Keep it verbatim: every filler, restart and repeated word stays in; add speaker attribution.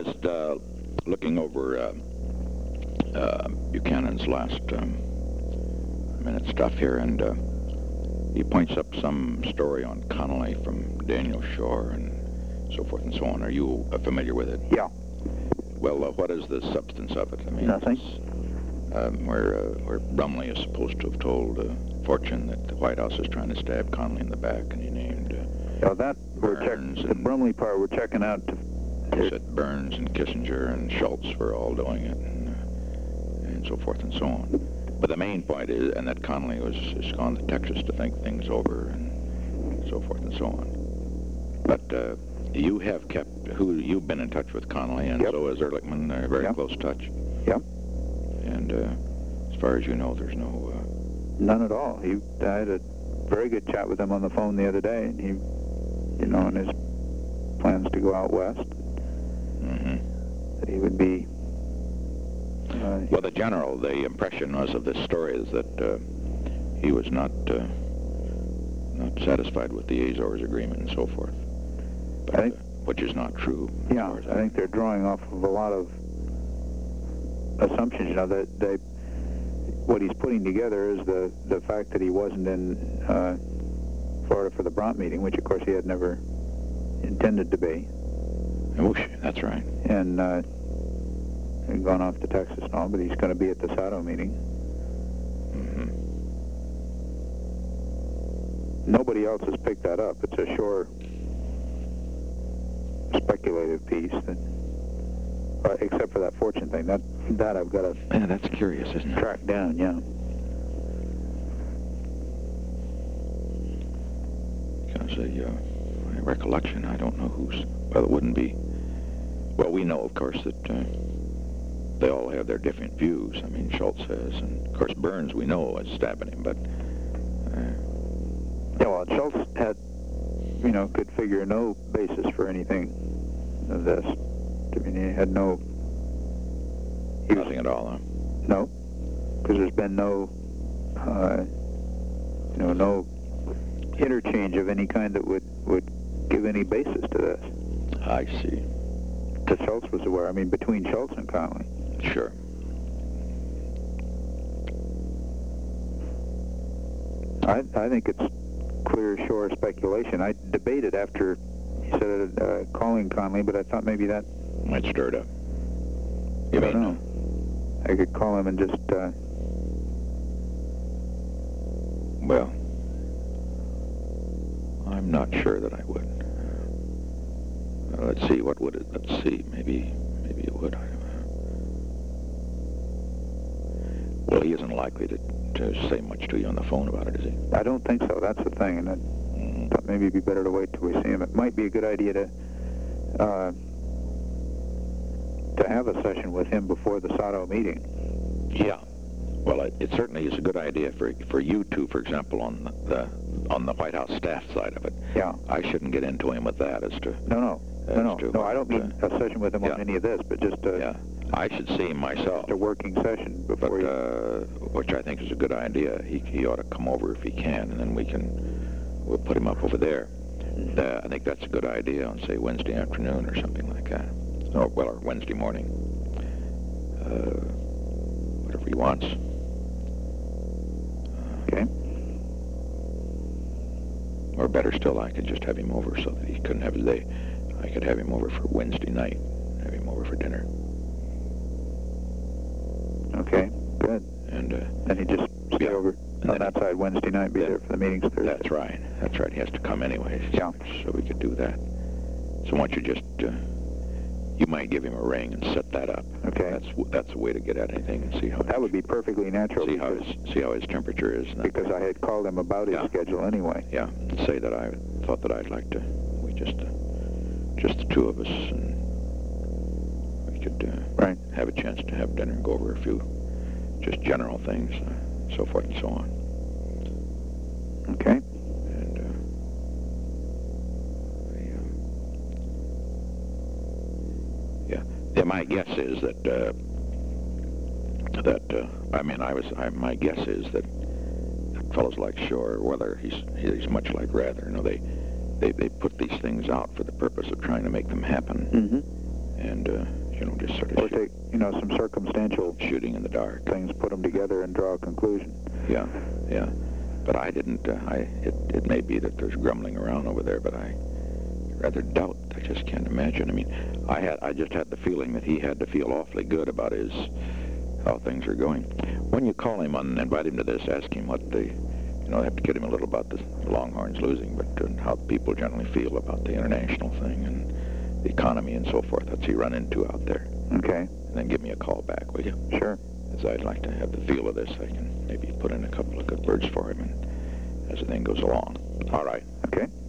Speaker 1: just uh, looking over uh, uh, Buchanan's last um, minute stuff here, and uh, he points up some story on Connolly from Daniel Shore and so forth and so on. Are you uh, familiar with it?
Speaker 2: Yeah.
Speaker 1: Well, uh, what is the substance of it? I mean,
Speaker 2: Nothing.
Speaker 1: Um, where, uh, where Brumley is supposed to have told uh, Fortune that the White House is trying to stab Connolly in the back, and he named uh,
Speaker 2: Yeah, that we're checking. The Brumley part we're checking out. To,
Speaker 1: he said Burns and Kissinger and Schultz were all doing it, and, uh, and so forth and so on. But the main point is, and that Connolly was has gone to Texas to think things over, and so forth and so on. But uh, you have kept, who you've been in touch with Connolly, and
Speaker 2: yep.
Speaker 1: so has Ehrlichman, uh, very
Speaker 2: yep.
Speaker 1: close touch.
Speaker 2: Yep.
Speaker 1: And uh, as far as you know, there's no... Uh,
Speaker 2: None at all. He, I had a very good chat with him on the phone the other day, and he, you know, and his plans to go out west,
Speaker 1: mm-hmm.
Speaker 2: that he would be... Uh,
Speaker 1: well, the general, the impression was of this story is that uh, he was not uh, not satisfied with the Azores agreement and so forth, but,
Speaker 2: I think,
Speaker 1: uh, which is not true.
Speaker 2: Yeah, I think they're drawing off of a lot of assumptions. You know, that they, what he's putting together is the the fact that he wasn't in uh, Florida for the Brandt meeting, which of course he had never intended to be.
Speaker 1: Oh, that's right.
Speaker 2: And uh, and gone off to Texas and all, but he's going to be at the Sato meeting.
Speaker 1: Mm-hmm.
Speaker 2: Nobody else has picked that up. It's a Shore speculative piece, that, uh, except for that Fortune thing. That that I've got to
Speaker 1: yeah, that's curious, isn't it?
Speaker 2: Track down, yeah.
Speaker 1: Because uh, my recollection, I don't know who's. Well, it wouldn't be. Well, we know, of course, that. Uh, They all have their different views. I mean, Schultz has, and of course Burns we know is stabbing him, but... Uh,
Speaker 2: yeah, well, Schultz had, you know, could figure no basis for anything of this. I mean, he had no...
Speaker 1: He nothing was, at all, huh?
Speaker 2: No, because there's been no, uh, you know, no interchange of any kind that would, would give any basis to this.
Speaker 1: I see.
Speaker 2: That Schultz was aware, I mean, between Schultz and Connolly.
Speaker 1: Sure.
Speaker 2: I, I think it's clear Shore speculation. I debated after he said uh, calling Connolly, but I thought maybe that
Speaker 1: might stir it up. You
Speaker 2: I
Speaker 1: mean?
Speaker 2: don't know. I could call him and just. Uh,
Speaker 1: well, I'm not sure that I would. Uh, let's see. What would it? Let's see. Maybe, maybe it would. I don't know. Well, he isn't likely to, to say much to you on the phone about it, is he?
Speaker 2: I don't think so. That's the thing, and I mm. thought maybe it'd be better to wait till we see him. It might be a good idea to uh, to have a session with him before the Sato meeting.
Speaker 1: Yeah. Well, it, it certainly is a good idea for for you two, for example, on the on the White House staff side of it.
Speaker 2: Yeah.
Speaker 1: I shouldn't get into him with that as to.
Speaker 2: No, no, no, no.
Speaker 1: To,
Speaker 2: no I don't mean uh, a session with him
Speaker 1: yeah.
Speaker 2: on any of this, but just a,
Speaker 1: yeah. I should see him myself.
Speaker 2: Just a working session before.
Speaker 1: But,
Speaker 2: you...
Speaker 1: uh, which I think is a good idea. He he ought to come over if he can, and then we can we'll put him up over there. Uh, I think that's a good idea on, say, Wednesday afternoon or something like that. Or well, or Wednesday morning. Uh, whatever he wants.
Speaker 2: Okay.
Speaker 1: Or better still, I could just have him over so that he couldn't have his day. I could have him over for Wednesday night. Have him over for dinner.
Speaker 2: Okay, good.
Speaker 1: And uh,
Speaker 2: then he just stay
Speaker 1: yeah.
Speaker 2: over
Speaker 1: and
Speaker 2: on that side Wednesday night, be
Speaker 1: then,
Speaker 2: there for the meetings Thursday.
Speaker 1: That's right. That's right. He has to come anyways.
Speaker 2: Yeah.
Speaker 1: So we could do that. So why don't you just, uh, you might give him a ring and set that up.
Speaker 2: Okay.
Speaker 1: That's that's a way to get at anything and see how.
Speaker 2: That would be perfectly natural.
Speaker 1: See how his see how his temperature is.
Speaker 2: Because I had called him about his
Speaker 1: yeah.
Speaker 2: schedule anyway.
Speaker 1: Yeah. And say that I thought that I'd like to. We just uh, just the two of us, and we could uh,
Speaker 2: right.
Speaker 1: have a chance to have dinner and go over a few just general things, uh, so forth and so on.
Speaker 2: Okay.
Speaker 1: And uh, the, uh, yeah, yeah. My guess is that uh, that uh, I mean, I was. I, my guess is that, that fellows like Shore, whether he's he's much like Rather, you know, they they they put these things out for the purpose of trying to make them happen.
Speaker 2: Mm-hmm.
Speaker 1: and uh, you know, just sort of
Speaker 2: Or take, you know, some circumstantial
Speaker 1: shooting in the dark.
Speaker 2: things, put them together, and draw a conclusion.
Speaker 1: Yeah, yeah. But I didn't. Uh, I it, it may be that there's grumbling around over there, but I rather doubt. I just can't imagine. I mean, I had I just had the feeling that he had to feel awfully good about his how things are going. When you call him on and invite him to this, ask him what the, you know, I have to kid him a little about the Longhorns losing, but uh, how people generally feel about the international thing and the economy and so forth. That's he run into out there.
Speaker 2: Okay.
Speaker 1: And then give me a call back, will you?
Speaker 2: Sure.
Speaker 1: As I'd like to have the feel of this. I can maybe put in a couple of good words for him and as the thing goes along. All right.
Speaker 2: Okay.